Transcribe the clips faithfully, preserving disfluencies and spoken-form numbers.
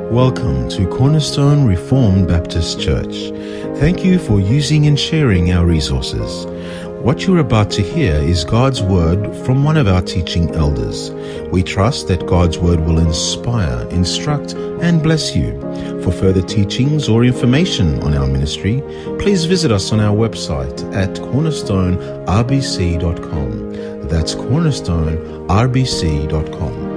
Welcome to Cornerstone Reformed Baptist Church. Thank you for using and sharing our resources. What you're about to hear is God's Word from one of our teaching elders. We trust that God's Word will inspire, instruct, and bless you. For further teachings or information on our ministry, please visit us on our website at cornerstone r b c dot com. That's cornerstone r b c dot com.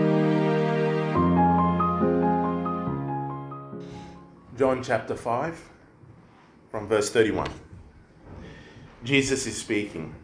John chapter five, from verse thirty-one. Jesus is speaking.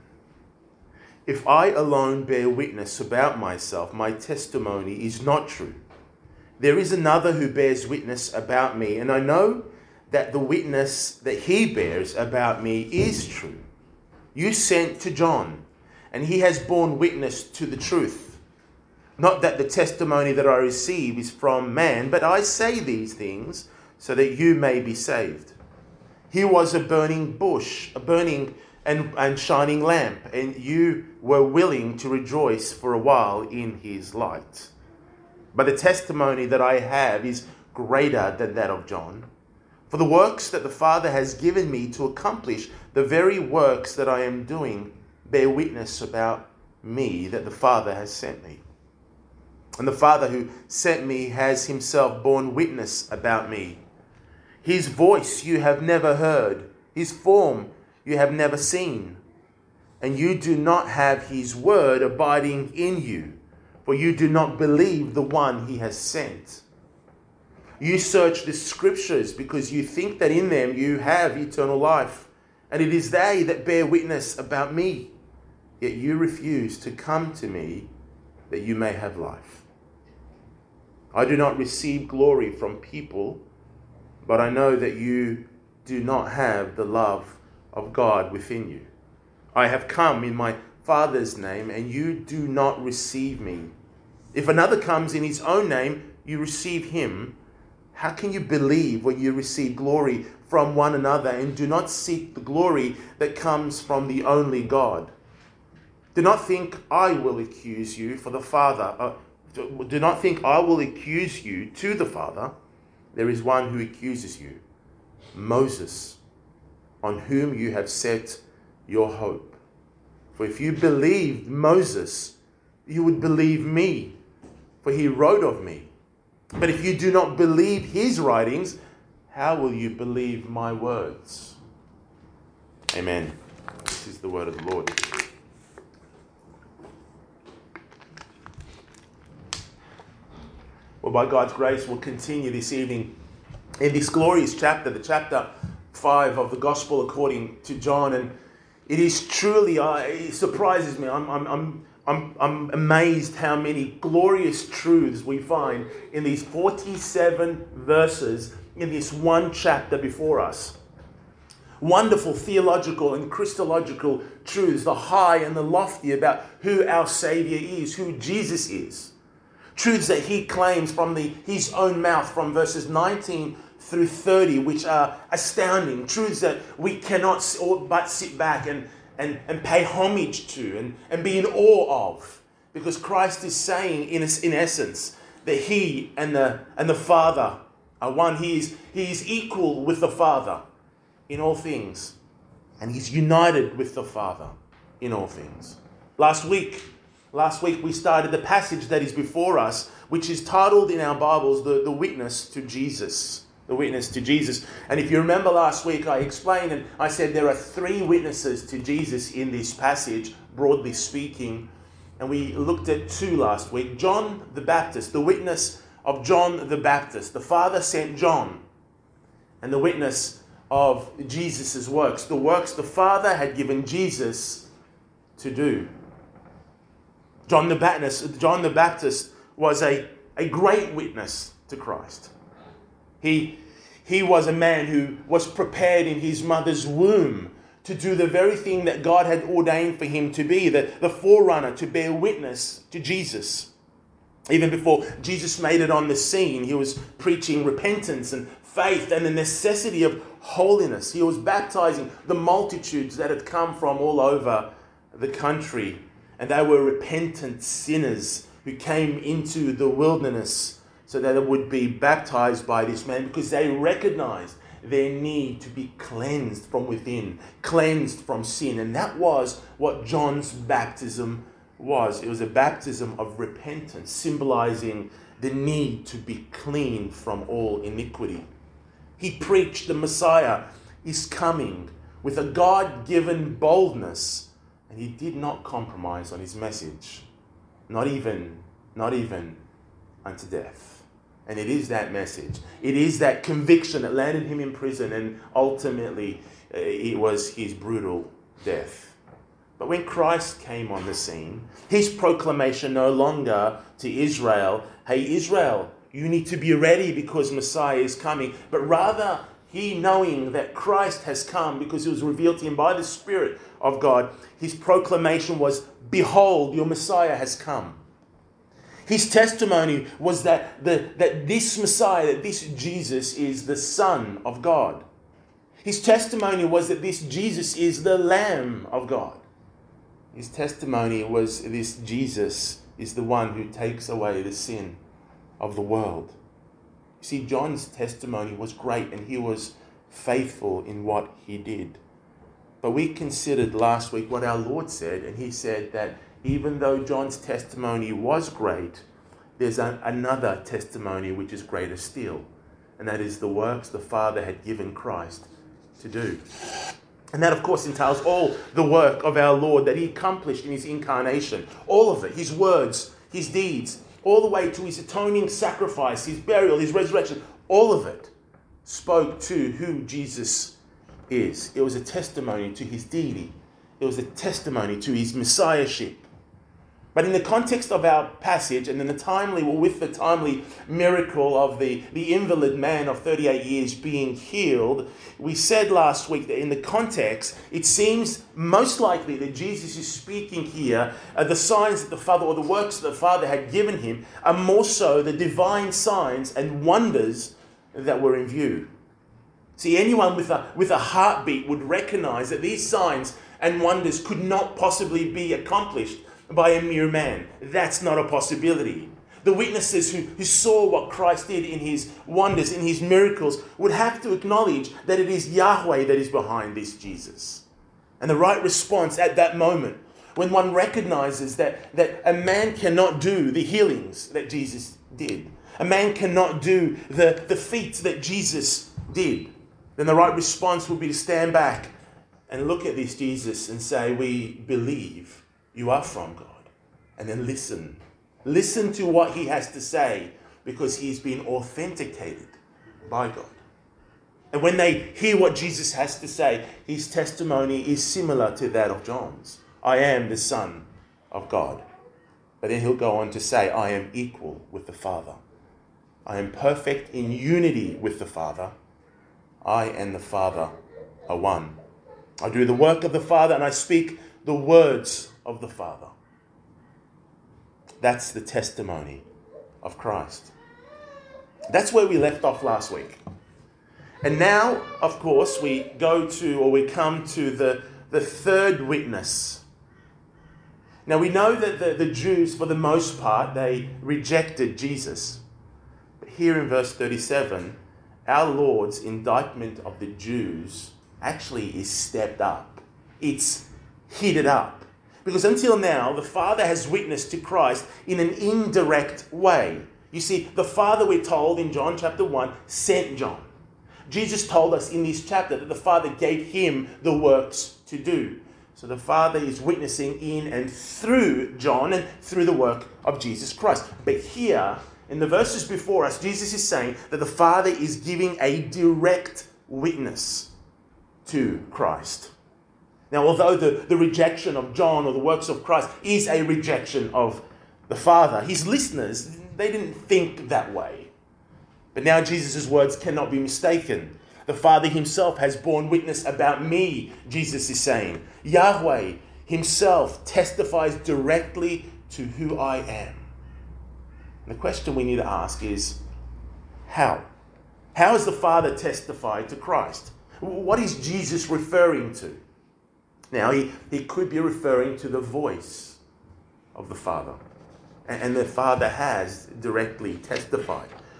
If I alone bear witness about myself, my testimony is not true. There is another who bears witness about me, and I know that the witness that he bears about me is true. You sent to John, and he has borne witness to the truth. Not that the testimony that I receive is from man, but I say these things so that you may be saved. He was a burning bush, a burning and, and shining lamp, and you were willing to rejoice for a while in his light. But the testimony that I have is greater than that of John. For the works that the Father has given me to accomplish, the very works that I am doing, bear witness about me that the Father has sent me. And the Father who sent me has himself borne witness about me. His voice you have never heard, his form you have never seen. And you do not have his word abiding in you, for you do not believe the one he has sent. You search the scriptures because you think that in them you have eternal life, and it is they that bear witness about me. Yet you refuse to come to me that you may have life. I do not receive glory from people, but I know that you do not have the love of God within you. I have come in my Father's name, and you do not receive me. If another comes in his own name, you receive him. How can you believe when you receive glory from one another and do not seek the glory that comes from the only God? Do not think I will accuse you for the Father. Uh, do not think I will accuse you to the Father. There is one who accuses you, Moses, on whom you have set your hope. For if you believed Moses, you would believe me, for he wrote of me. But if you do not believe his writings, how will you believe my words? Amen. This is the word of the Lord. Well, by God's grace, we'll continue this evening in this glorious chapter, the chapter five of the Gospel according to John. And it is truly, uh, it surprises me. I'm, I'm, I'm, I'm, I'm amazed how many glorious truths we find in these forty-seven verses in this one chapter before us. Wonderful theological and Christological truths, the high and the lofty about who our Savior is, who Jesus is. Truths that he claims from the, his own mouth from verses nineteen through thirty, which are astounding. Truths that we cannot but sit back and, and, and pay homage to and, and be in awe of. Because Christ is saying, in, in essence, that he and the, and the Father are one. He is, he is equal with the Father in all things. And he's united with the Father in all things. Last week, Last week we started the passage that is before us, which is titled in our Bibles, the, the Witness to Jesus. The Witness to Jesus. And if you remember last week, I explained and I said there are three witnesses to Jesus in this passage, broadly speaking. And we looked at two last week. John the Baptist, the witness of John the Baptist. The Father sent John. And the witness of Jesus' works. The works the Father had given Jesus to do. John the Baptist, John the Baptist was a, a great witness to Christ. He, he was a man who was prepared in his mother's womb to do the very thing that God had ordained for him to be, the, the forerunner, to bear witness to Jesus. Even before Jesus made it on the scene, he was preaching repentance and faith and the necessity of holiness. He was baptizing the multitudes that had come from all over the country. And they were repentant sinners who came into the wilderness so that it would be baptized by this man, because they recognized their need to be cleansed from within, cleansed from sin. And that was what John's baptism was. It was a baptism of repentance, symbolizing the need to be clean from all iniquity. He preached the Messiah is coming with a God-given boldness, and he did not compromise on his message, not even, not even unto death. And it is that message, it is that conviction that landed him in prison, and ultimately uh, it was his brutal death. But when Christ came on the scene, his proclamation no longer to Israel, hey Israel, you need to be ready because Messiah is coming, but rather he, knowing that Christ has come because it was revealed to him by the Spirit of God, his proclamation was, behold, your Messiah has come. His testimony was that, the, that this Messiah, that this Jesus is the Son of God. His testimony was that this Jesus is the Lamb of God. His testimony was this Jesus is the one who takes away the sin of the world. You see, John's testimony was great, and he was faithful in what he did. But we considered last week what our Lord said, and he said that even though John's testimony was great, there's a, another testimony which is greater still, and that is the works the Father had given Christ to do. And that, of course, entails all the work of our Lord that he accomplished in his incarnation. All of it, his words, his deeds, all the way to his atoning sacrifice, his burial, his resurrection. All of it spoke to who Jesus is. It was a testimony to his deity. It was a testimony to his messiahship. But in the context of our passage, and in the timely, well, with the timely miracle of the, the invalid man of thirty-eight years being healed, we said last week that in the context, it seems most likely that Jesus is speaking here, uh, the signs that the Father, or the works that the Father had given him, are more so the divine signs and wonders that were in view. See, anyone with a, with a heartbeat would recognize that these signs and wonders could not possibly be accomplished by a mere man. That's not a possibility. The witnesses who, who saw what Christ did in his wonders, in his miracles, would have to acknowledge that it is Yahweh that is behind this Jesus. And the right response at that moment, when one recognizes that, that a man cannot do the healings that Jesus did, a man cannot do the, the feats that Jesus did, then the right response would be to stand back and look at this Jesus and say, we believe you are from God. And then listen. Listen to what he has to say, because he's been authenticated by God. And when they hear what Jesus has to say, his testimony is similar to that of John's. I am the Son of God. But then he'll go on to say, I am equal with the Father. I am perfect in unity with the Father. I and the Father are one. I do the work of the Father, and I speak the words of the Father. That's the testimony of Christ. That's where we left off last week. And now, of course, we go to, or we come to the, the third witness. Now, we know that the, the Jews, for the most part, they rejected Jesus. But here in verse thirty-seven, our Lord's indictment of the Jews actually is stepped up. It's heated up. Because until now, the Father has witnessed to Christ in an indirect way. You see, the Father, we're told in John chapter one, sent John. Jesus told us in this chapter that the Father gave him the works to do. So the Father is witnessing in and through John and through the work of Jesus Christ. But here, in the verses before us, Jesus is saying that the Father is giving a direct witness to Christ. Now, although the, the rejection of John or the works of Christ is a rejection of the Father, his listeners, they didn't think that way. But now Jesus' words cannot be mistaken. The Father himself has borne witness about me, Jesus is saying. Yahweh himself testifies directly to who I am. And the question we need to ask is, how? How has the Father testified to Christ? What is Jesus referring to? Now, he, he could be referring to the voice of the Father. And, and the Father has directly testified.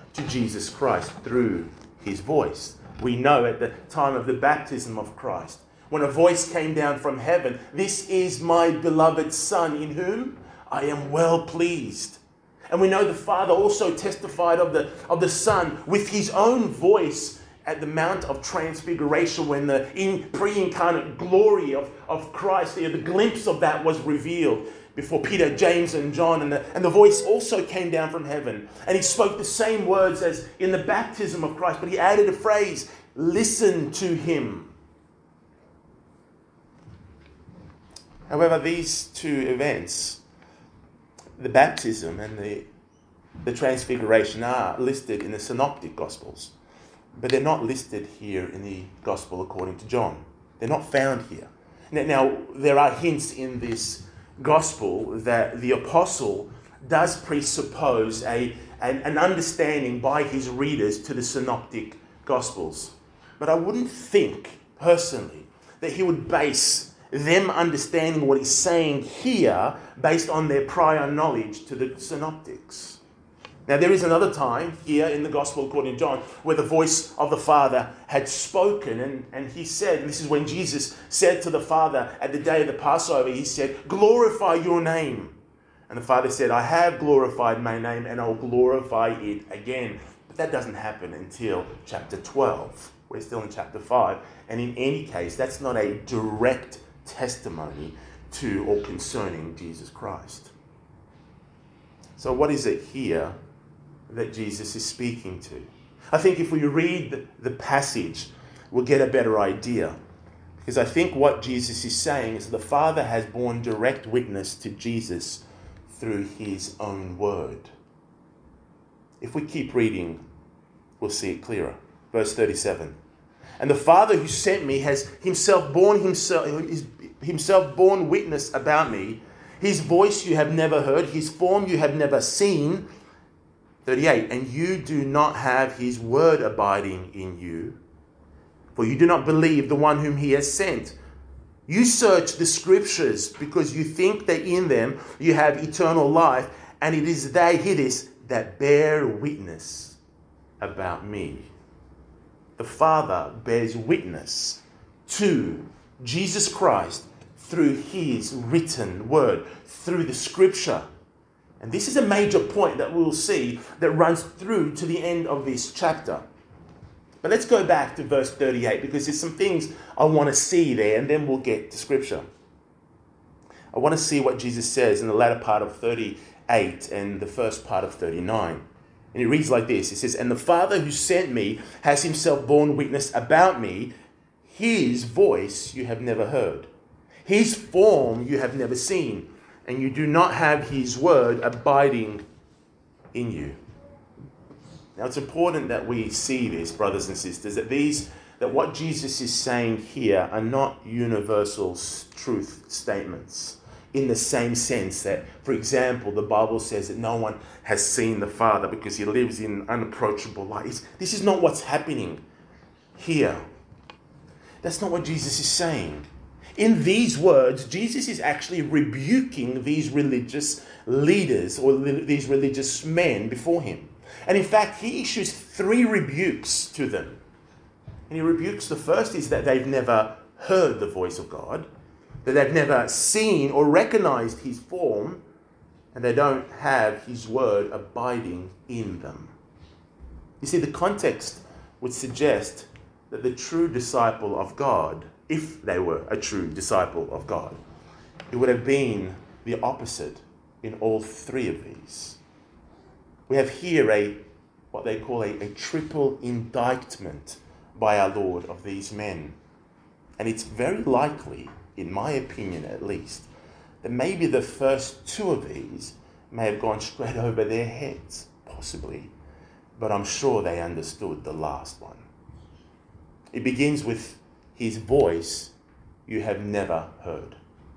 to Jesus Christ through his voice. We know at the time of the baptism of Christ, when a voice came down from heaven, "This is my beloved Son, in whom I am well pleased." And we know the Father also testified of the, of the Son with his own voice at the Mount of Transfiguration, when the in, pre-incarnate glory of, of Christ, the, the glimpse of that was revealed before Peter, James, and John. And the, and the voice also came down from heaven. And he spoke the same words as in the baptism of Christ, but he added a phrase, "Listen to him." However, these two events, the baptism and the, the transfiguration, are listed in the Synoptic Gospels, but they're not listed here in the Gospel according to John. They're not found here. Now, now there are hints in this Gospel that the apostle does presuppose a, an, an understanding by his readers to the Synoptic Gospels. But I wouldn't think, personally, that he would base them understanding what he's saying here based on their prior knowledge to the synoptics. Now, there is another time here in the Gospel according to John where the voice of the Father had spoken, and, and he said, and this is when Jesus said to the Father at the day of the Passover, he said, "Glorify your name." And the Father said, "I have glorified my name, and I'll glorify it again." But that doesn't happen until chapter twelve. We're still in chapter five. And in any case, that's not a direct testimony to or concerning Jesus Christ. So what is it here that Jesus is speaking to? I think if we read the, the passage, we'll get a better idea. Because I think what Jesus is saying is the Father has borne direct witness to Jesus through his own word. If we keep reading, we'll see it clearer. Verse thirty-seven. "And the Father who sent me has himself borne himself, himself borne witness about me. His voice you have never heard, his form you have never seen." thirty-eight. "And you do not have his word abiding in you, for you do not believe the one whom he has sent. You search the scriptures because you think that in them you have eternal life, and it is they, hear this, that bear witness about me." The Father bears witness to Jesus Christ through his written word, through the scripture. And this is a major point that we'll see that runs through to the end of this chapter. But let's go back to verse thirty-eight, because there's some things I want to see there, and then we'll get to scripture. I want to see what Jesus says in the latter part of thirty-eight and the first part of thirty-nine. And it reads like this. It says, "And the Father who sent me has himself borne witness about me. His voice you have never heard. His form you have never seen. And you do not have his word abiding in you." Now, it's important that we see this, brothers and sisters, that these, that what Jesus is saying here are not universal truth statements, in the same sense that, for example, the Bible says that no one has seen the Father because he lives in unapproachable light. It's, this is not what's happening here. That's not what Jesus is saying. In these words, Jesus is actually rebuking these religious leaders or li- these religious men before him. And in fact, he issues three rebukes to them. And he rebukes, the first is that they've never heard the voice of God, that they've never seen or recognized his form, and they don't have his word abiding in them. You see, the context would suggest that the true disciple of God, if they were a true disciple of God, it would have been the opposite in all three of these. We have here a what they call a, a triple indictment by our Lord of these men. And it's very likely, in my opinion at least, that maybe the first two of these may have gone straight over their heads, possibly. But I'm sure they understood the last one. It begins with his voice you have never heard.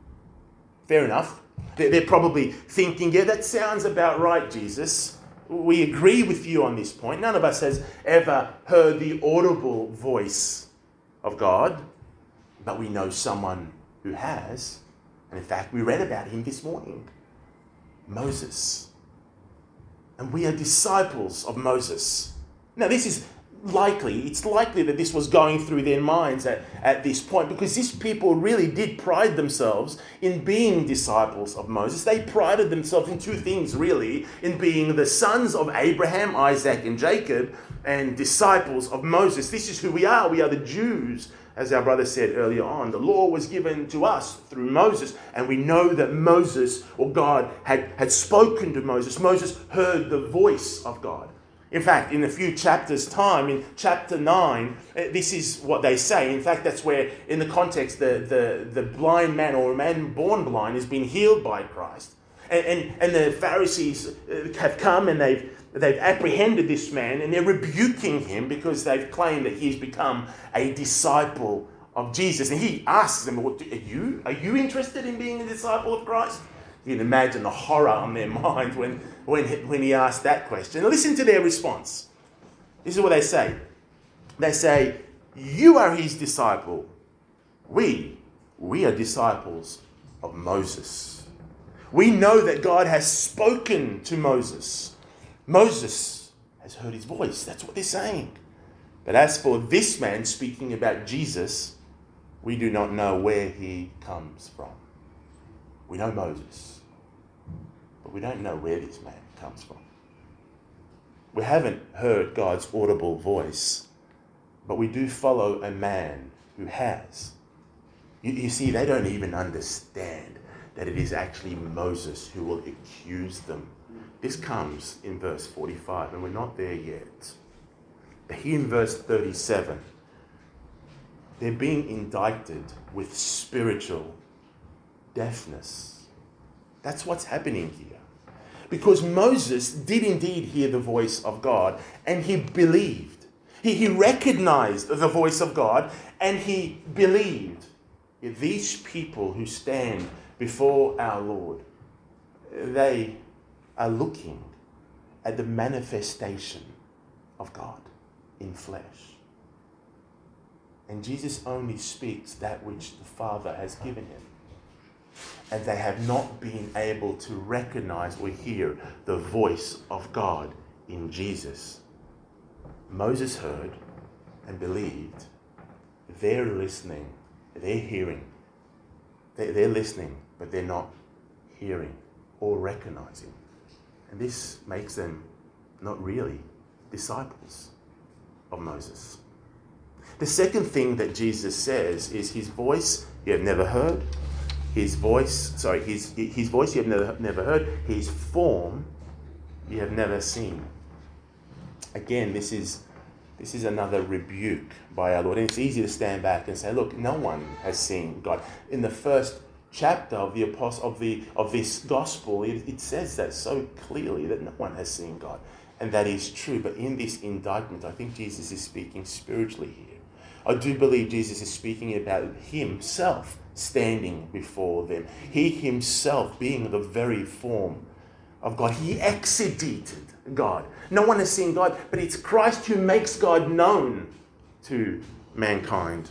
Fair enough. They're probably thinking, yeah, that sounds about right, Jesus. We agree with you on this point. None of us has ever heard the audible voice of God, but we know someone who has. And in fact, we read about him this morning. Moses. and we are disciples of Moses. Now, this is likely, it's likely that this was going through their minds at, at this point, because these people really did pride themselves in being disciples of Moses. They prided themselves in two things, really, in being the sons of Abraham, Isaac, and Jacob, and disciples of Moses. This is who we are. We are the Jews. As our brother said earlier on, the law was given to us through Moses, and we know that Moses, or God, had, had spoken to Moses. Moses heard the voice of God. In fact, in a few chapters' time, in chapter nine, this is what they say. In fact, that's where, in the context, the, the, the blind man, or a man born blind, is being healed by Christ. And, and, and the Pharisees have come and they've They've apprehended this man, and they're rebuking him because they've claimed that he's become a disciple of Jesus. And he asks them, "Are you, are you interested in being a disciple of Christ?" You can imagine the horror on their mind when, when, when he asked that question. Listen to their response. This is what they say. They say, "You are his disciple. We, we are disciples of Moses. We know that God has spoken to Moses. Moses has heard his voice." That's what they're saying. "But as for this man speaking about Jesus, we do not know where he comes from." We know Moses, but we don't know where this man comes from. We haven't heard God's audible voice, but we do follow a man who has. You, you see, they don't even understand that it is actually Moses who will accuse them. This comes in verse forty-five, and we're not there yet. But here in verse thirty-seven, they're being indicted with spiritual deafness. That's what's happening here. Because Moses did indeed hear the voice of God, and he believed. He, he recognized the voice of God, and he believed. Yet these people who stand before our Lord, they are looking at the manifestation of God in flesh. And Jesus only speaks that which the Father has given him. And they have not been able to recognize or hear the voice of God in Jesus. Moses heard and believed. They're listening. They're hearing. They're listening, but they're not hearing or recognizing. And this makes them not really disciples of Moses. The second thing that Jesus says is his voice you have never heard. His voice, sorry, his, his voice you have never, never heard. His form you have never seen. Again, this is, this is another rebuke by our Lord. And it's easy to stand back and say, look, no one has seen God. In the first chapter of the apostle of the of this gospel, it, it says that so clearly that no one has seen God, and that is true. But in this indictment, I think Jesus is speaking spiritually here. I do believe Jesus is speaking about himself standing before them. He himself being the very form of God. He exegeted God. No one has seen God, but it's Christ who makes God known to mankind.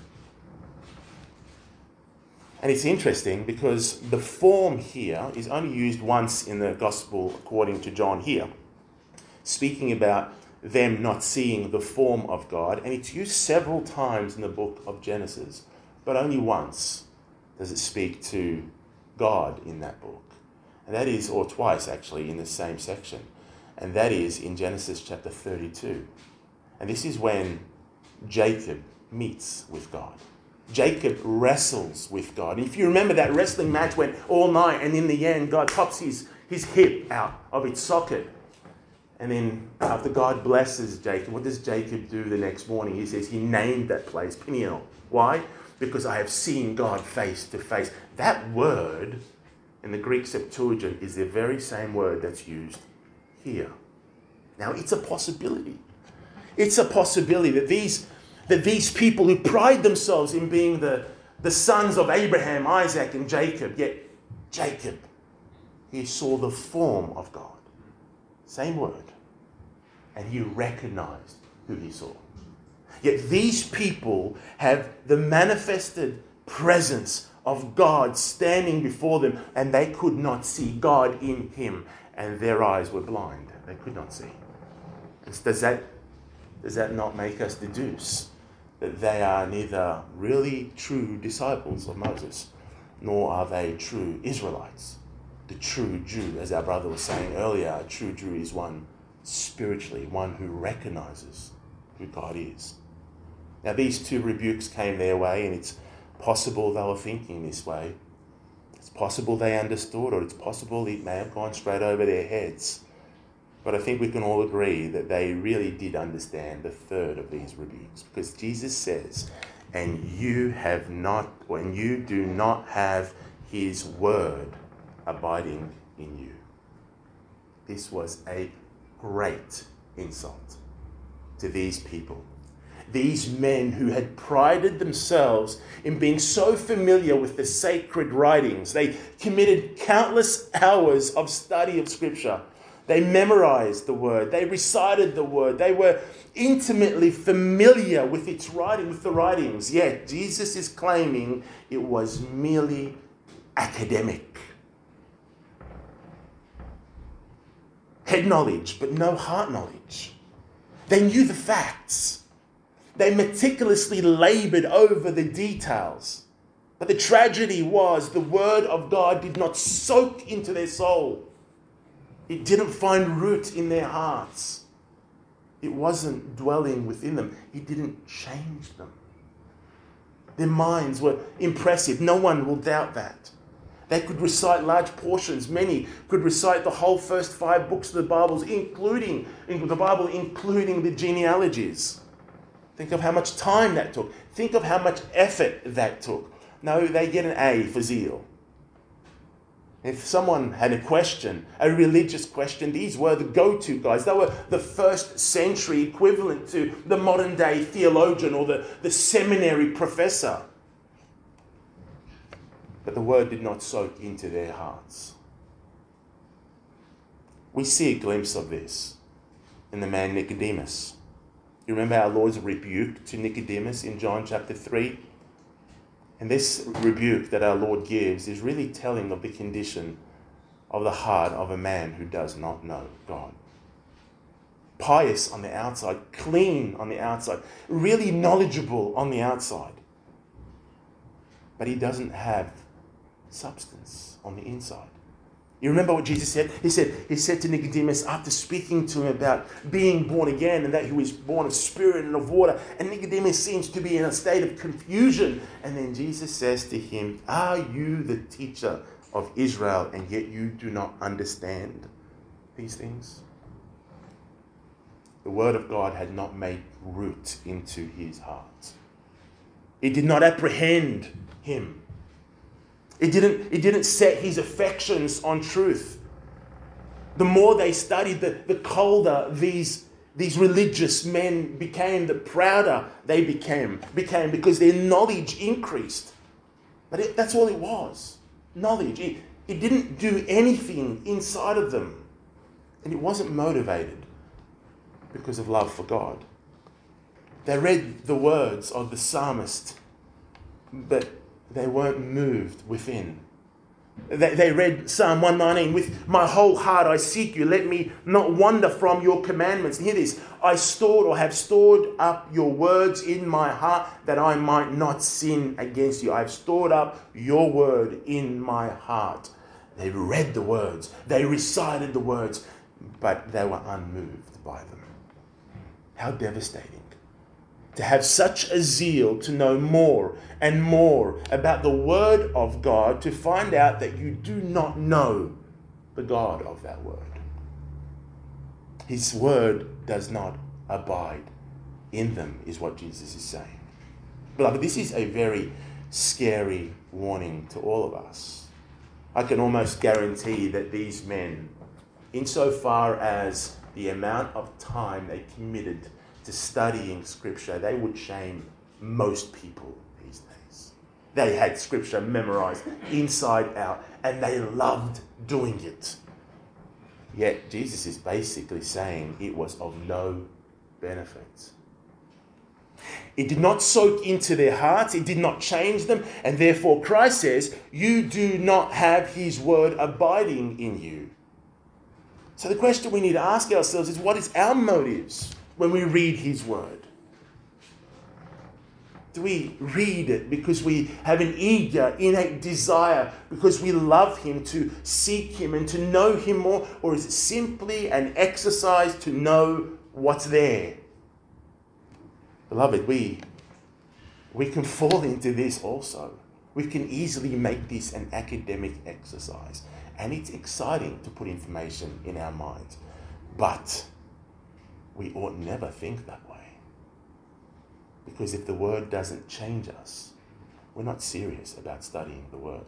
And it's interesting because the form here is only used once in the gospel according to John here, speaking about them not seeing the form of God. And it's used several times in the book of Genesis, but only once does it speak to God in that book. And that is, or twice actually, in the same section. And that is in Genesis chapter thirty-two. And this is when Jacob meets with God. Jacob wrestles with God. And if you remember, that wrestling match went all night, and in the end, God pops his, his hip out of its socket. And then after God blesses Jacob, what does Jacob do the next morning? He says he named that place Peniel. Why? Because I have seen God face to face. That word in the Greek Septuagint is the very same word that's used here. Now, it's a possibility. It's a possibility that these that these people who pride themselves in being the, the sons of Abraham, Isaac, and Jacob, yet Jacob, he saw the form of God. Same word. And he recognized who he saw. Yet these people have the manifested presence of God standing before them, and they could not see God in him, and their eyes were blind. They could not see. Does that, does that not make us deduce that they are neither really true disciples of Moses, nor are they true Israelites? The true Jew, as our brother was saying earlier, a true Jew is one spiritually, one who recognizes who God is. Now, these two rebukes came their way, and it's possible they were thinking this way. It's possible they understood, or it's possible it may have gone straight over their heads. But I think we can all agree that they really did understand the third of these rebukes, because Jesus says, and you have not, and you do not have his word abiding in you. This was a great insult to these people. These men who had prided themselves in being so familiar with the sacred writings. They committed countless hours of study of Scripture. They memorized the word. They recited the word. They were intimately familiar with its writing, with the writings. Yet Jesus is claiming it was merely academic. Head knowledge, but no heart knowledge. They knew the facts. They meticulously labored over the details. But the tragedy was the word of God did not soak into their soul. It didn't find root in their hearts. It wasn't dwelling within them. It didn't change them. Their minds were impressive. No one will doubt that. They could recite large portions. Many could recite the whole first five books of the Bible, including in the Bible, including the genealogies. Think of how much time that took. Think of how much effort that took. No, they get an A for zeal. If someone had a question, a religious question, these were the go-to guys. They were the first century equivalent to the modern day theologian or the, the seminary professor. But the word did not soak into their hearts. We see a glimpse of this in the man Nicodemus. You remember our Lord's rebuke to Nicodemus in John chapter three? And this rebuke that our Lord gives is really telling of the condition of the heart of a man who does not know God. Pious on the outside, clean on the outside, really knowledgeable on the outside. But he doesn't have substance on the inside. You remember what Jesus said? He said, he said to Nicodemus, after speaking to him about being born again and that he was born of spirit and of water, and Nicodemus seems to be in a state of confusion. And then Jesus says to him, are you the teacher of Israel, and yet you do not understand these things? The word of God had not made root into his heart. It did not apprehend him. It didn't, it didn't set his affections on truth. The more they studied, the, the colder these, these religious men became, the prouder they became, became because their knowledge increased. But it, that's all it was, knowledge. It, it didn't do anything inside of them. And it wasn't motivated because of love for God. They read the words of the psalmist, but they weren't moved within. They, they read Psalm one nineteen, with my whole heart I seek you. Let me not wander from your commandments. And hear this, I stored or have stored up your words in my heart that I might not sin against you. I've stored up your word in my heart. They read the words. They recited the words, but they were unmoved by them. How devastating. To have such a zeal to know more and more about the word of God, to find out that you do not know the God of that word. His word does not abide in them, is what Jesus is saying. Beloved, this is a very scary warning to all of us. I can almost guarantee that these men, insofar as the amount of time they committed to studying Scripture, they would shame most people these days. They had Scripture memorized inside out, and they loved doing it. Yet Jesus is basically saying it was of no benefit. It did not soak into their hearts. It did not change them. And therefore Christ says, you do not have his word abiding in you. So the question we need to ask ourselves is, what is our motives when we read his word? Do we read it because we have an eager, innate desire, because we love him, to seek him and to know him more? Or is it simply an exercise to know what's there? Beloved, we, we can fall into this also. We can easily make this an academic exercise. And it's exciting to put information in our minds. But we ought never think that way. Because if the word doesn't change us, we're not serious about studying the word.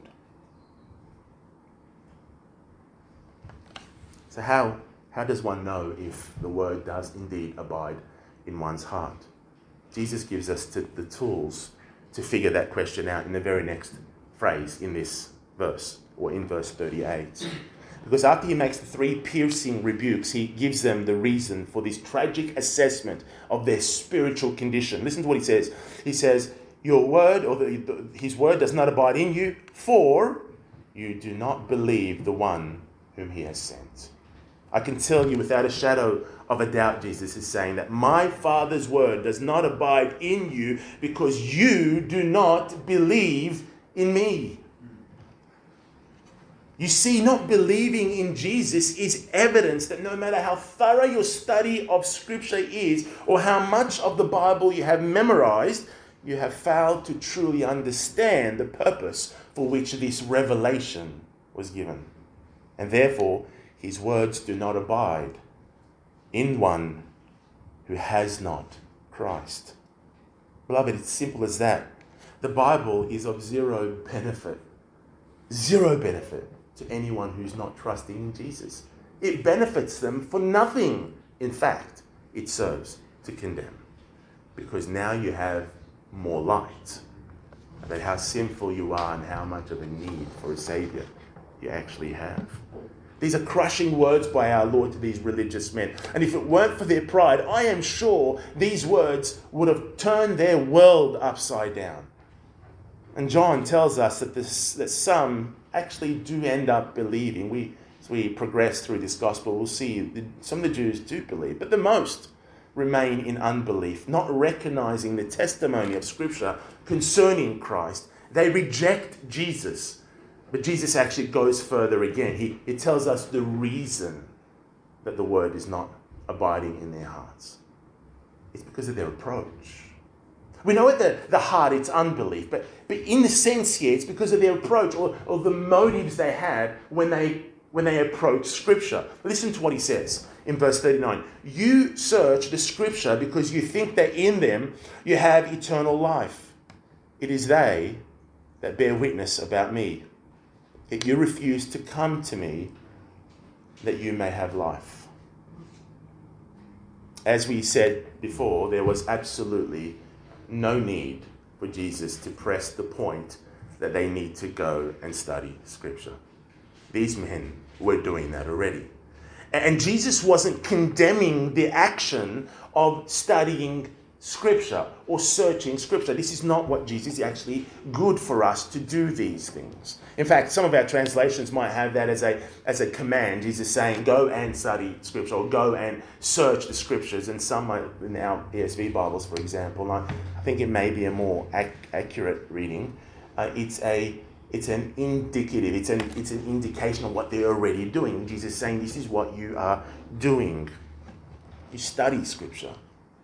So how, how does one know if the word does indeed abide in one's heart? Jesus gives us to, the tools to figure that question out in the very next phrase in this verse, or in verse thirty-eight. Because after he makes the three piercing rebukes, he gives them the reason for this tragic assessment of their spiritual condition. Listen to what he says. He says, your word, or the, the, his word does not abide in you, for you do not believe the one whom he has sent. I can tell you without a shadow of a doubt, Jesus is saying that my Father's word does not abide in you because you do not believe in me. You see, not believing in Jesus is evidence that no matter how thorough your study of Scripture is, or how much of the Bible you have memorized, you have failed to truly understand the purpose for which this revelation was given. And therefore, his words do not abide in one who has not Christ. Beloved, it's simple as that. The Bible is of zero benefit. Zero benefit to anyone who's not trusting in Jesus. It benefits them for nothing. In fact, it serves to condemn. Because now you have more light about how sinful you are and how much of a need for a Savior you actually have. These are crushing words by our Lord to these religious men. And if it weren't for their pride, I am sure these words would have turned their world upside down. And John tells us that, this, that some actually do end up believing. We, as we progress through this gospel, we'll see that some of the Jews do believe, but the most remain in unbelief, not recognizing the testimony of Scripture concerning Christ. They reject Jesus. But Jesus actually goes further again. He, he tells us the reason that the word is not abiding in their hearts. It's because of their approach. We know at the, the heart it's unbelief, but, but in the sense here, it's because of their approach, or, or the motives they had when they, when they approach Scripture. Listen to what he says in verse thirty-nine. You search the Scripture because you think that in them you have eternal life. It is they that bear witness about me. Yet you refuse to come to me that you may have life. As we said before, there was absolutely no need for Jesus to press the point that they need to go and study Scripture. These men were doing that already. And Jesus wasn't condemning the action of studying Scripture or searching Scripture. This is not what Jesus is actually good for us to do these things. In fact, some of our translations might have that as a as a command. Jesus saying, go and study Scripture, or go and search the Scriptures. And some might, in our E S V Bibles, for example, I, I think it may be a more ac- accurate reading. Uh, it's a it's an indicative. It's an it's an indication of what they're already doing. Jesus is saying, this is what you are doing. You study Scripture.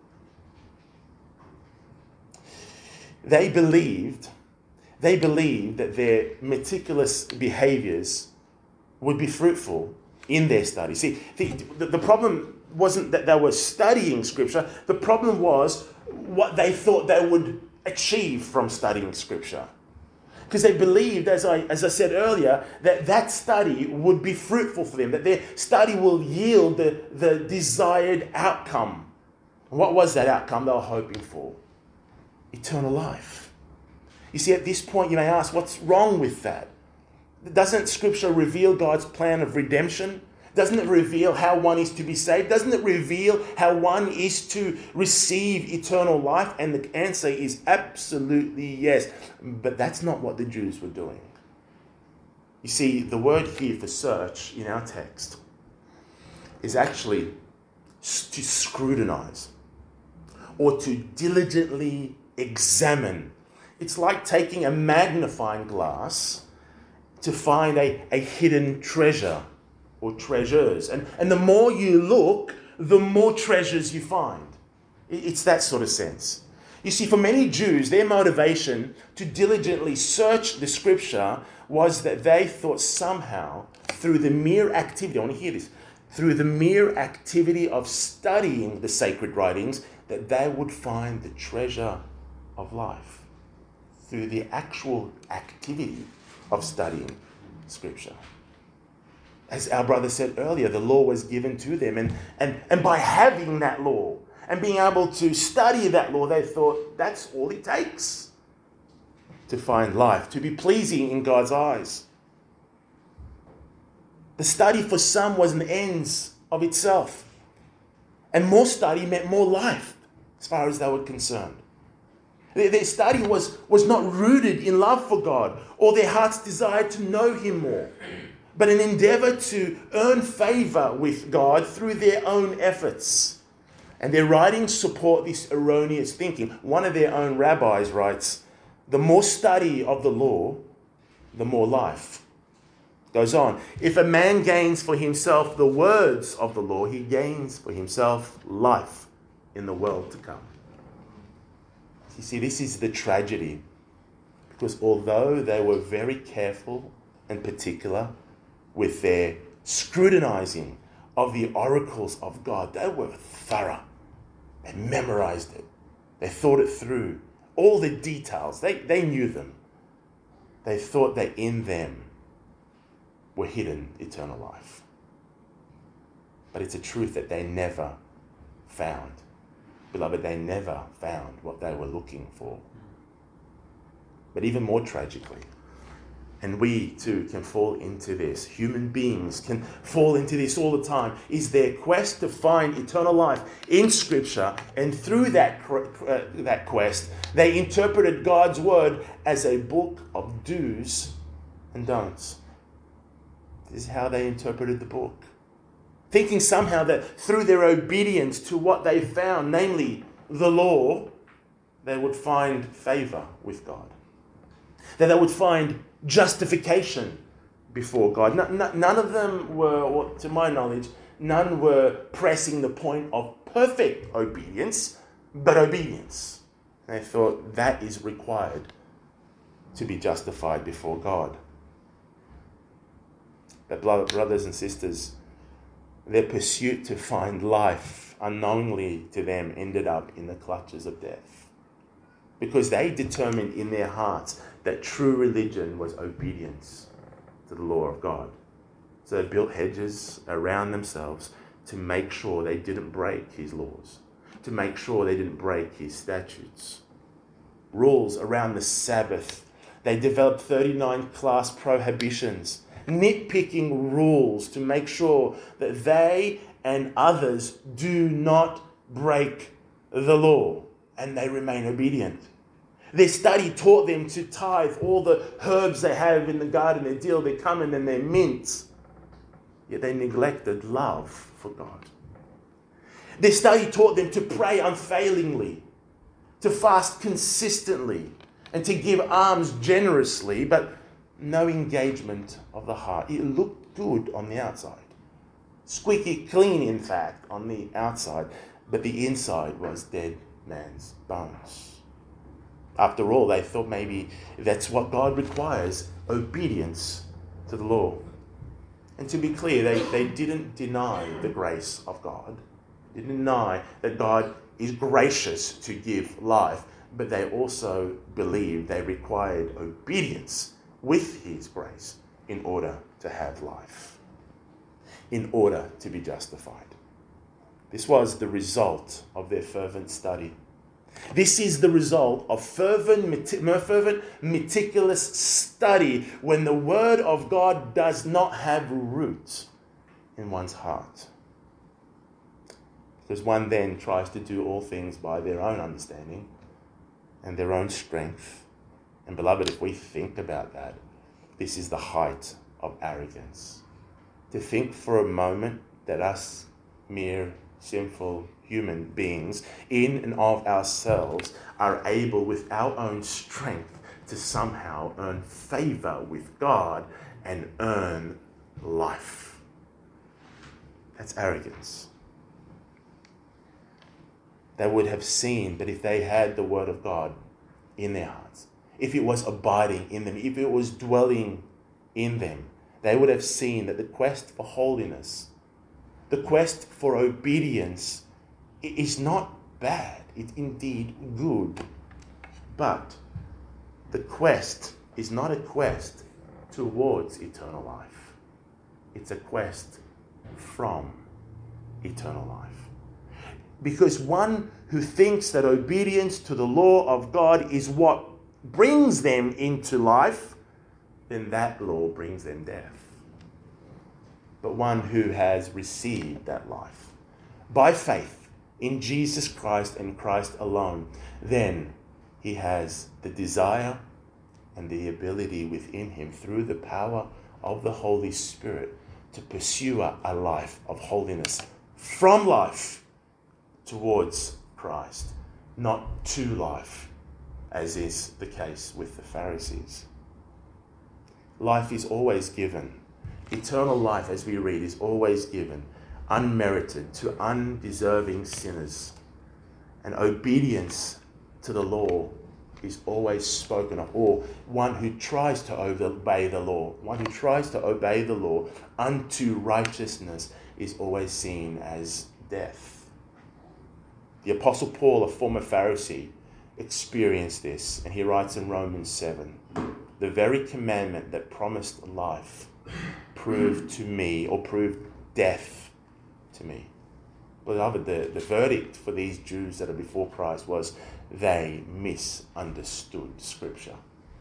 They believed, they believed that their meticulous behaviors would be fruitful in their study. See, the, the, the problem wasn't that they were studying Scripture. The problem was what they thought they would achieve from studying Scripture. Because they believed, as I, as I said earlier, that that study would be fruitful for them, that their study will yield the, the desired outcome. What was that outcome they were hoping for? Eternal life. You see, at this point you may ask, what's wrong with that? Doesn't Scripture reveal God's plan of redemption? Doesn't it reveal how one is to be saved? Doesn't it reveal how one is to receive eternal life? And the answer is absolutely yes. But that's not what the Jews were doing. You see, the word here for search in our text is actually to scrutinize or to diligently examine. It's like taking a magnifying glass to find a, a hidden treasure or treasures. And, and the more you look, the more treasures you find. It's that sort of sense. You see, for many Jews, their motivation to diligently search the scripture was that they thought somehow, through the mere activity, I want to hear this, through the mere activity of studying the sacred writings, that they would find the treasure of life. Through the actual activity of studying scripture. As our brother said earlier, the law was given to them, and, and, and by having that law and being able to study that law, they thought that's all it takes to find life, to be pleasing in God's eyes. The study for some was an end of itself, and more study meant more life as far as they were concerned. Their study was, was not rooted in love for God or their heart's desire to know Him more, but an endeavor to earn favor with God through their own efforts. And their writings support this erroneous thinking. One of their own rabbis writes, the more study of the law, the more life. Goes on, if a man gains for himself the words of the law, he gains for himself life in the world to come. You see, this is the tragedy, because although they were very careful and particular with their scrutinizing of the oracles of God, they were thorough. They memorized it. They thought it through. All the details, they, they knew them. They thought that in them were hidden eternal life. But it's a truth that they never found. Beloved, they never found what they were looking for. But even more tragically, and we too can fall into this, human beings can fall into this all the time, is their quest to find eternal life in Scripture, and through that, uh, that quest, they interpreted God's Word as a book of do's and don'ts. This is how they interpreted the book. Thinking somehow that through their obedience to what they found, namely the law, they would find favor with God. That they would find justification before God. None of them were, to my knowledge, none were pressing the point of perfect obedience, but obedience. They thought that is required to be justified before God. But brothers and sisters, their pursuit to find life unknowingly to them ended up in the clutches of death. Because they determined in their hearts that true religion was obedience to the law of God. So they built hedges around themselves to make sure they didn't break His laws, to make sure they didn't break His statutes. Rules around the Sabbath. They developed thirty-nine class prohibitions, nitpicking rules to make sure that they and others do not break the law and they remain obedient. Their study taught them to tithe all the herbs they have in the garden, their dill, their cumin, and their mint. Yet they neglected love for God. Their study taught them to pray unfailingly, to fast consistently, and to give alms generously, but no engagement of the heart. It looked good on the outside. Squeaky clean, in fact, on the outside, but the inside was dead man's bones. After all, they thought maybe that's what God requires, obedience to the law. And to be clear, they, they didn't deny the grace of God. They didn't deny that God is gracious to give life, but they also believed they required obedience with His grace in order to have life, in order to be justified. This was the result of their fervent study. This is the result of fervent, fervent, meticulous study when the Word of God does not have root in one's heart. Because one then tries to do all things by their own understanding and their own strength. And beloved, if we think about that, this is the height of arrogance. To think for a moment that us mere sinful human beings in and of ourselves are able with our own strength to somehow earn favor with God and earn life. That's arrogance. They would have seen that if they had the word of God in their hearts, if it was abiding in them, if it was dwelling in them, they would have seen that the quest for holiness, the quest for obedience is not bad. It's indeed good. But the quest is not a quest towards eternal life. It's a quest from eternal life. Because one who thinks that obedience to the law of God is what brings them into life, then that law brings them death. But one who has received that life by faith in Jesus Christ and Christ alone, then he has the desire and the ability within him through the power of the Holy Spirit to pursue a life of holiness from life towards Christ, not to life, as is the case with the Pharisees. Life is always given. Eternal life, as we read, is always given, unmerited, to undeserving sinners. And obedience to the law is always spoken of, or one who tries to obey the law, one who tries to obey the law unto righteousness is always seen as death. The Apostle Paul, a former Pharisee, experienced this, and he writes in Romans seven, the very commandment that promised life proved to me, or proved death to me. Beloved, the, the verdict for these Jews that are before Christ was they misunderstood Scripture.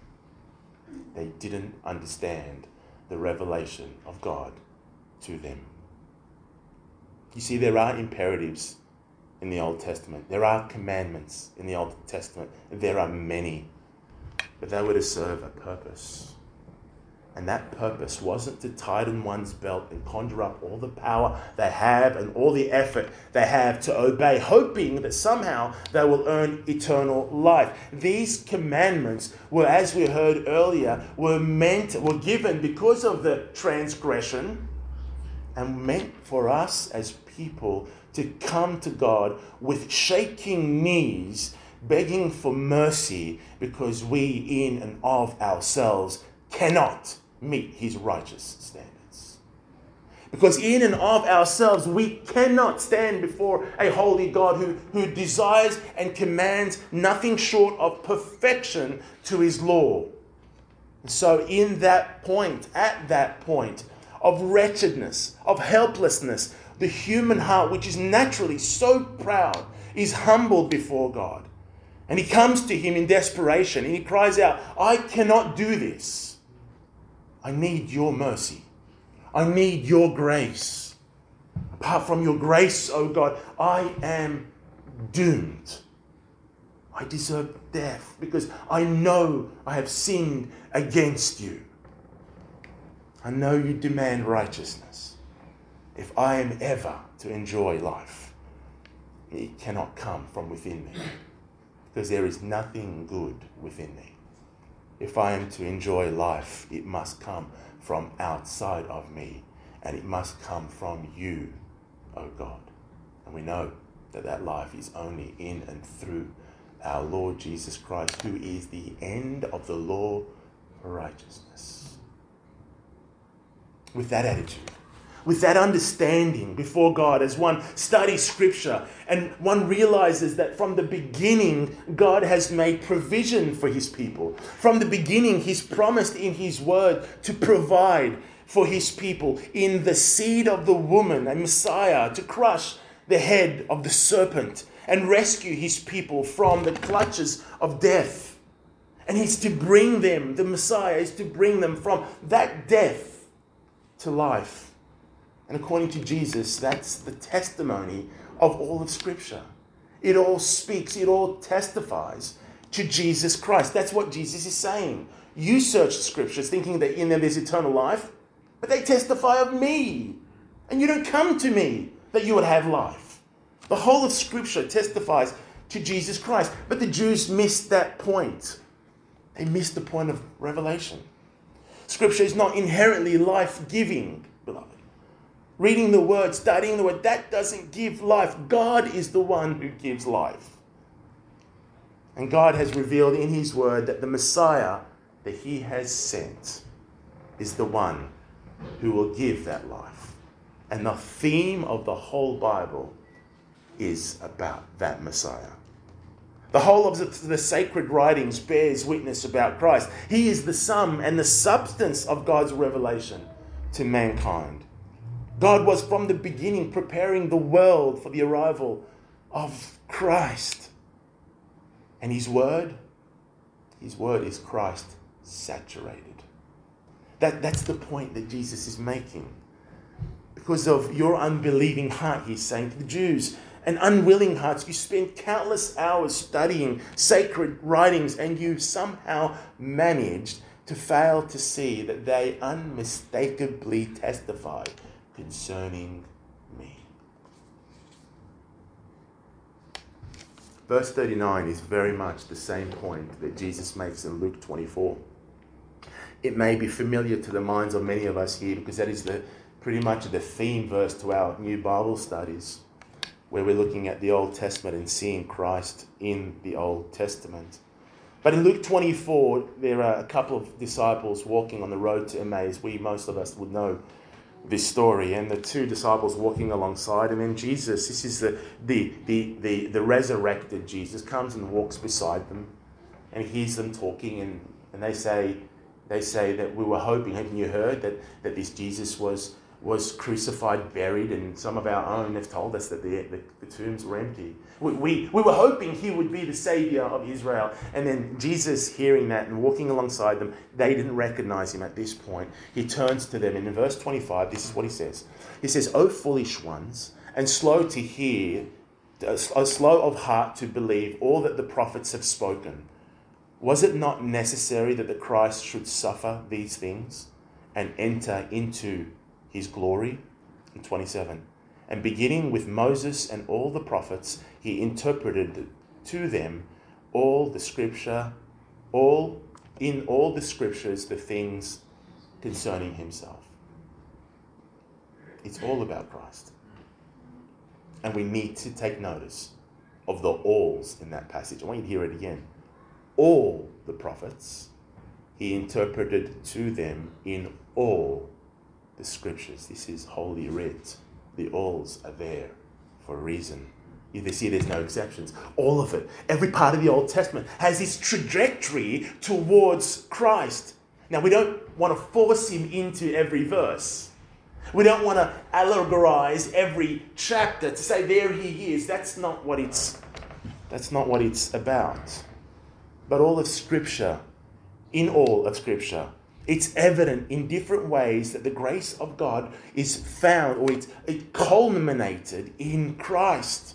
They didn't understand the revelation of God to them. You see, there are imperatives in the Old Testament. There are commandments in the Old Testament. There are many. But they were to serve a purpose. And that purpose wasn't to tighten one's belt and conjure up all the power they have and all the effort they have to obey, hoping that somehow they will earn eternal life. These commandments were, as we heard earlier, were meant, were given because of the transgression and meant for us as people to come to God with shaking knees, begging for mercy because we in and of ourselves cannot meet his righteous standards. Because in and of ourselves, we cannot stand before a holy God who, who desires and commands nothing short of perfection to his law. And so in that point, at that point of wretchedness, of helplessness, the human heart, which is naturally so proud, is humbled before God. And he comes to him in desperation and he cries out, I cannot do this. I need your mercy. I need your grace. Apart from your grace, oh God, I am doomed. I deserve death because I know I have sinned against you. I know you demand righteousness. If I am ever to enjoy life, it cannot come from within me because there is nothing good within me. If I am to enjoy life, it must come from outside of me, and it must come from you, O God. And we know that that life is only in and through our Lord Jesus Christ, who is the end of the law for righteousness. With that attitude, with that understanding before God, as one studies Scripture and one realizes that from the beginning, God has made provision for his people. From the beginning, he's promised in his word to provide for his people in the seed of the woman, a Messiah, to crush the head of the serpent and rescue his people from the clutches of death. And he's to bring them, the Messiah is to bring them from that death to life. And according to Jesus, that's the testimony of all of Scripture. It all speaks, it all testifies to Jesus Christ. That's what Jesus is saying. You search the Scriptures thinking that in them there's eternal life, but they testify of me. And you don't come to me that you would have life. The whole of Scripture testifies to Jesus Christ. But the Jews missed that point. They missed the point of revelation. Scripture is not inherently life-giving, beloved. Reading the Word, studying the Word, that doesn't give life. God is the one who gives life. And God has revealed in His Word that the Messiah that He has sent is the one who will give that life. And the theme of the whole Bible is about that Messiah. The whole of the sacred writings bears witness about Christ. He is the sum and the substance of God's revelation to mankind. God was from the beginning preparing the world for the arrival of Christ. And His Word, His Word is Christ saturated. That, that's the point that Jesus is making. Because of your unbelieving heart, He's saying to the Jews, and unwilling hearts, you spend countless hours studying sacred writings and you somehow managed to fail to see that they unmistakably testify concerning me. Verse thirty-nine is very much the same point that Jesus makes in Luke twenty-four. It may be familiar to the minds of many of us here because that is the pretty much the theme verse to our new Bible studies, where we're looking at the Old Testament and seeing Christ in the Old Testament. But in Luke twenty-four, there are a couple of disciples walking on the road to Emmaus. We, most of us, would know this story. And the two disciples walking alongside, and then Jesus, this is the the the the, the resurrected Jesus, comes and walks beside them and hears them talking, and, and they say they say that we were hoping, haven't you heard that, that this Jesus was was crucified, buried, and some of our own have told us that the, the, the tombs were empty. We, we, we were hoping He would be the Saviour of Israel. And then Jesus, hearing that and walking alongside them, they didn't recognize Him at this point. He turns to them, and in verse twenty-five, this is what He says. He says, "O foolish ones, and slow to hear, uh, slow of heart to believe all that the prophets have spoken. Was it not necessary that the Christ should suffer these things and enter into His glory?" In twenty-seven. "And beginning with Moses and all the prophets, He interpreted to them all the scripture, all in all the scriptures, the things concerning Himself." It's all about Christ. And we need to take notice of the alls in that passage. I want you to hear it again. All the prophets, He interpreted to them in all the scriptures. This is holy writ. The alls are there for a reason. You see, there's no exceptions. All of it, every part of the Old Testament has this trajectory towards Christ. Now, we don't want to force Him into every verse. We don't want to allegorize every chapter to say, there He is. That's not what it's, that's not what it's about. But all of Scripture, in all of Scripture, it's evident in different ways that the grace of God is found, or it's it culminated in Christ.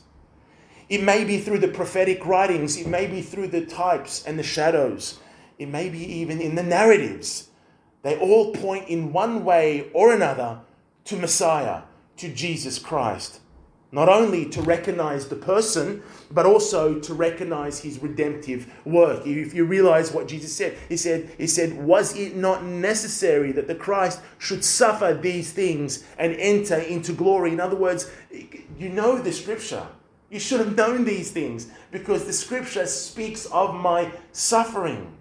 It may be through the prophetic writings. It may be through the types and the shadows. It may be even in the narratives. They all point in one way or another to Messiah, to Jesus Christ. Not only to recognize the person, but also to recognize His redemptive work. If you realize what Jesus said, He said, He said, "Was it not necessary that the Christ should suffer these things and enter into glory?" In other words, you know the Scripture. You should have known these things because the Scripture speaks of my suffering.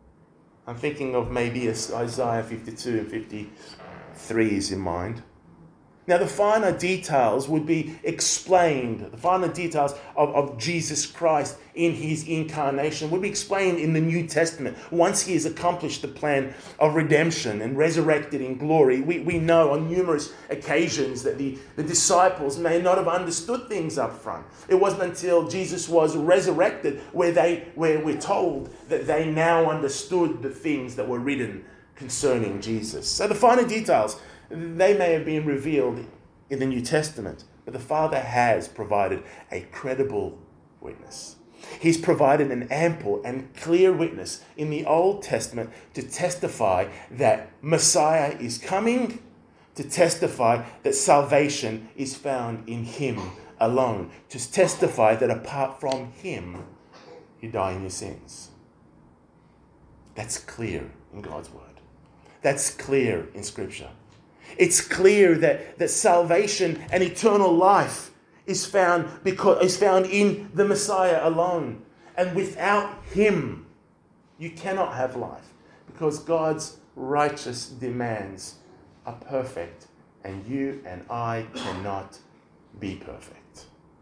I'm thinking of maybe Isaiah fifty-two and fifty-three is in mind. Now, the finer details would be explained. The finer details of, of Jesus Christ in His incarnation would be explained in the New Testament. Once He has accomplished the plan of redemption and resurrected in glory, we, we know on numerous occasions that the, the disciples may not have understood things up front. It wasn't until Jesus was resurrected where, they, where we're told that they now understood the things that were written concerning Jesus. So the finer details, they may have been revealed in the New Testament, but the Father has provided a credible witness. He's provided an ample and clear witness in the Old Testament to testify that Messiah is coming, to testify that salvation is found in him alone, to testify that apart from him, you die in your sins. That's clear in God's word. That's clear in Scripture. It's clear that, that salvation and eternal life is found because is found in the Messiah alone. And without him, you cannot have life, because God's righteous demands are perfect, and you and I cannot be perfect.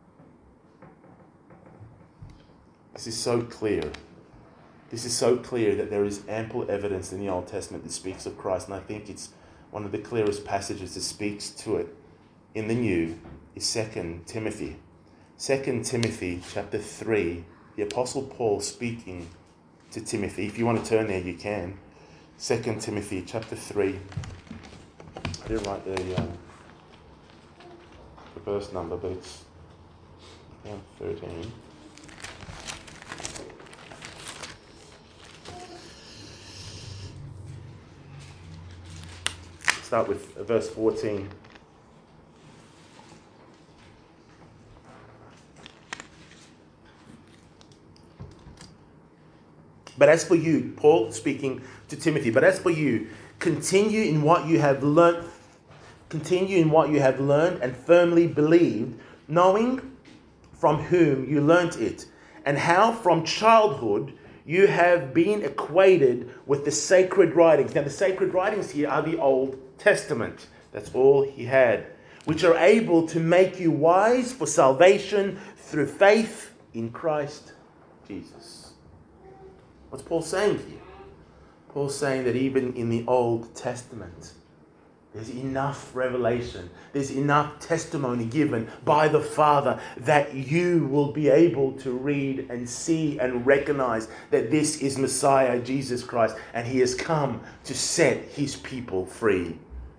This is so clear. This is so clear that there is ample evidence in the Old Testament that speaks of Christ, and I think it's one of the clearest passages that speaks to it in the New is Second Timothy. Second Timothy chapter three, the Apostle Paul speaking to Timothy. If you want to turn there, you can. Second Timothy chapter three. I didn't write the, uh, the verse number, but it's around thirteen. Start with verse fourteen. But as for you, Paul speaking to Timothy, but as for you, continue in what you have learnt, continue in what you have learned and firmly believed, knowing from whom you learnt it, and how from childhood you have been acquainted with the sacred writings. Now, the sacred writings here are the Old Testament. That's all he had, which are able to make you wise for salvation through faith in Christ Jesus. What's Paul saying here? Paul's saying that even in the Old Testament, there's enough revelation, there's enough testimony given by the Father that you will be able to read and see and recognize that this is Messiah, Jesus Christ, and he has come to set his people free.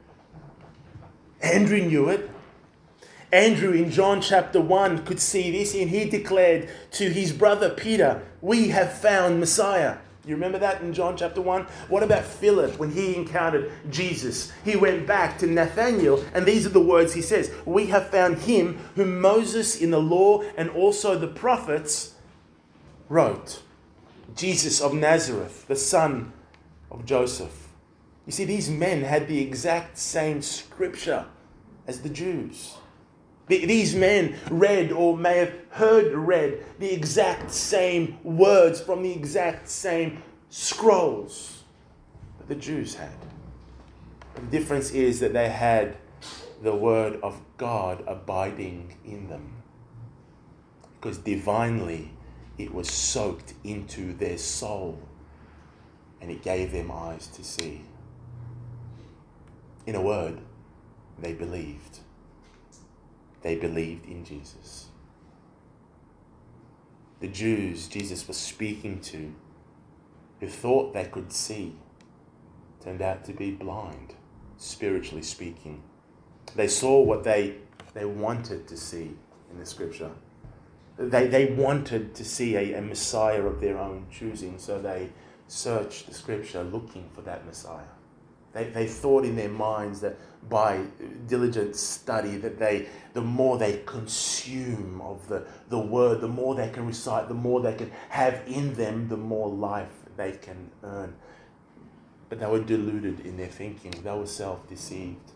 Andrew knew it. Andrew in John chapter one could see this, and he declared to his brother Peter, "We have found Messiah." You remember that in John chapter one? What about Philip when he encountered Jesus? He went back to Nathanael, and these are the words he says: "We have found him whom Moses in the law and also the prophets wrote, Jesus of Nazareth, the son of Joseph." You see, these men had the exact same scripture as the Jews. These men read, or may have heard read, the exact same words from the exact same scrolls that the Jews had. The difference is that they had the word of God abiding in them, because divinely it was soaked into their soul and it gave them eyes to see. In a word, they believed. They believed in Jesus. The Jews Jesus was speaking to, who thought they could see, turned out to be blind, spiritually speaking. They saw what they, they wanted to see in the scripture. They, they wanted to see a, a Messiah of their own choosing, so they searched the scripture looking for that Messiah. They, they thought in their minds that by diligent study, that they, the more they consume of the, the word, the more they can recite, the more they can have in them, the more life they can earn. But they were deluded in their thinking. They were self-deceived.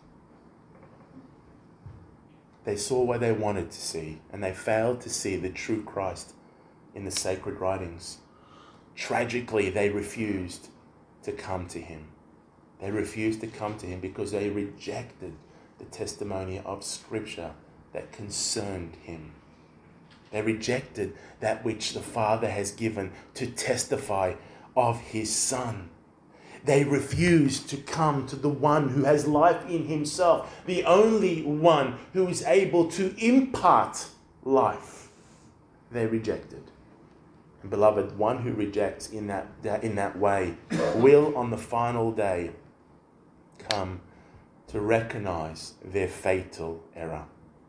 They saw what they wanted to see, and they failed to see the true Christ in the sacred writings. Tragically, they refused to come to him. They refused to come to him because they rejected the testimony of Scripture that concerned him. They rejected that which the Father has given to testify of his Son. They refused to come to the one who has life in himself, the only one who is able to impart life. They rejected. And beloved, one who rejects in that, in that way will on the final day come to recognize their fatal error.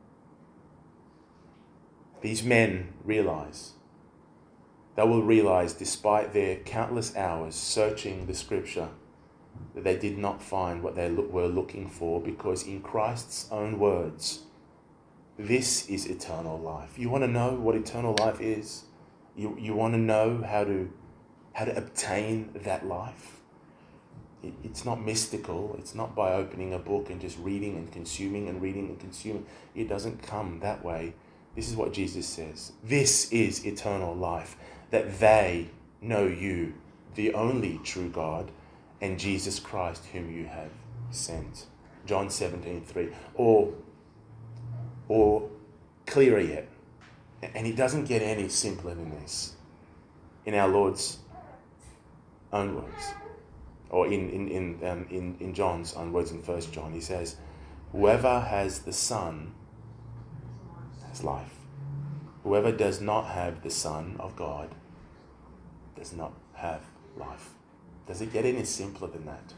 These men realize, they will realize despite their countless hours searching the scripture, that they did not find what they were looking for, because in Christ's own words, this is eternal life. You want to know what eternal life is? You, you want to know how to, how to obtain that life? It, it's not mystical. It's not by opening a book and just reading and consuming and reading and consuming. It doesn't come that way. This is what Jesus says. This is eternal life, that they know you, the only true God, and Jesus Christ whom you have sent. John seventeen three. Or, or clearer yet, and it doesn't get any simpler than this, in our Lord's own words, or in in in um, in, in John's own words in First John, he says, "Whoever has the Son has life. Whoever does not have the Son of God does not have life." Does it get any simpler than that?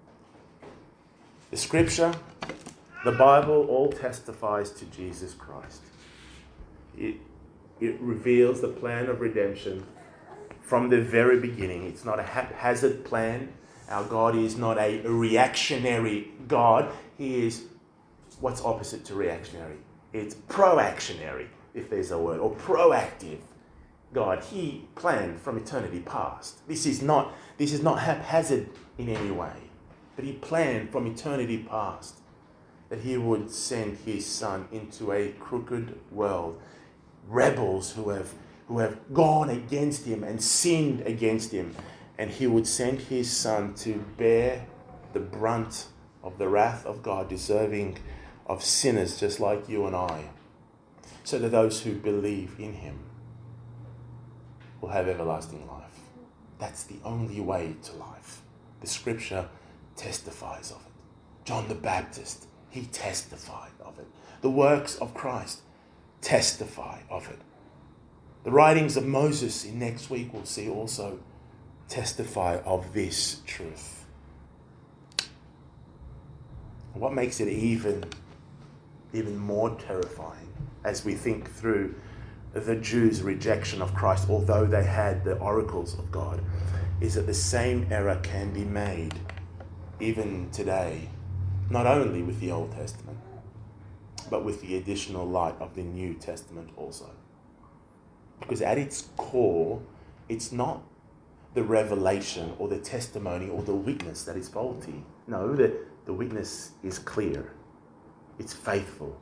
The Scripture, the Bible, all testifies to Jesus Christ. It, it reveals the plan of redemption from the very beginning. It's not a haphazard plan. Our God is not a reactionary God. He is what's opposite to reactionary. It's proactionary, if there's a word, or proactive God. He planned from eternity past. This is not, this is not haphazard in any way, but he planned from eternity past that he would send his Son into a crooked world, rebels who have who have gone against him and sinned against him, and he would send his Son to bear the brunt of the wrath of God, deserving of sinners just like you and I, so that those who believe in him will have everlasting life. That's the only way to life. The Scripture testifies of it. John the Baptist, he testified of it. The works of Christ testify of it. The writings of Moses in next week we'll see also testify of this truth. What makes it even, even more terrifying as we think through the Jews' rejection of Christ, although they had the oracles of God, is that the same error can be made even today, not only with the Old Testament, but with the additional light of the New Testament also. Because at its core, it's not the revelation or the testimony or the witness that is faulty. No, the, the witness is clear. It's faithful.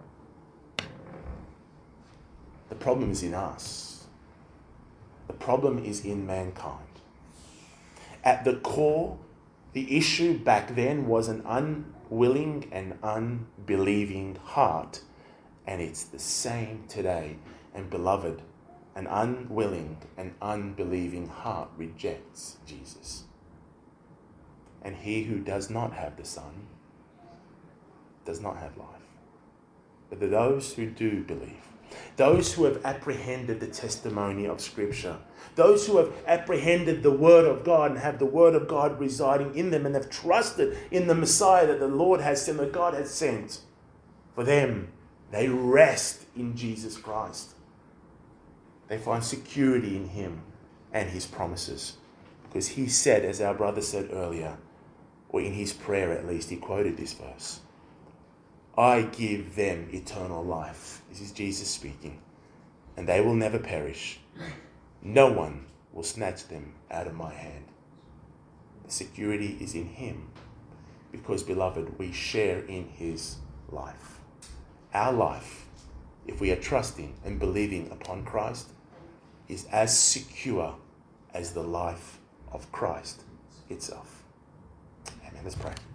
The problem is in us. The problem is in mankind. At the core, the issue back then was an unwilling and unbelieving heart. And it's the same today. And beloved, an unwilling and unbelieving heart rejects Jesus. And he who does not have the Son does not have life. But those who do believe, those who have apprehended the testimony of Scripture, those who have apprehended the Word of God and have the Word of God residing in them and have trusted in the Messiah that the Lord has sent, that God has sent, for them, they rest in Jesus Christ. They find security in him and his promises. Because he said, as our brother said earlier, or in his prayer at least, he quoted this verse, "I give them eternal life." This is Jesus speaking. "And they will never perish. No one will snatch them out of my hand." The security is in him. Because, beloved, we share in his life. Our life, if we are trusting and believing upon Christ, is as secure as the life of Christ itself. Amen. Let's pray.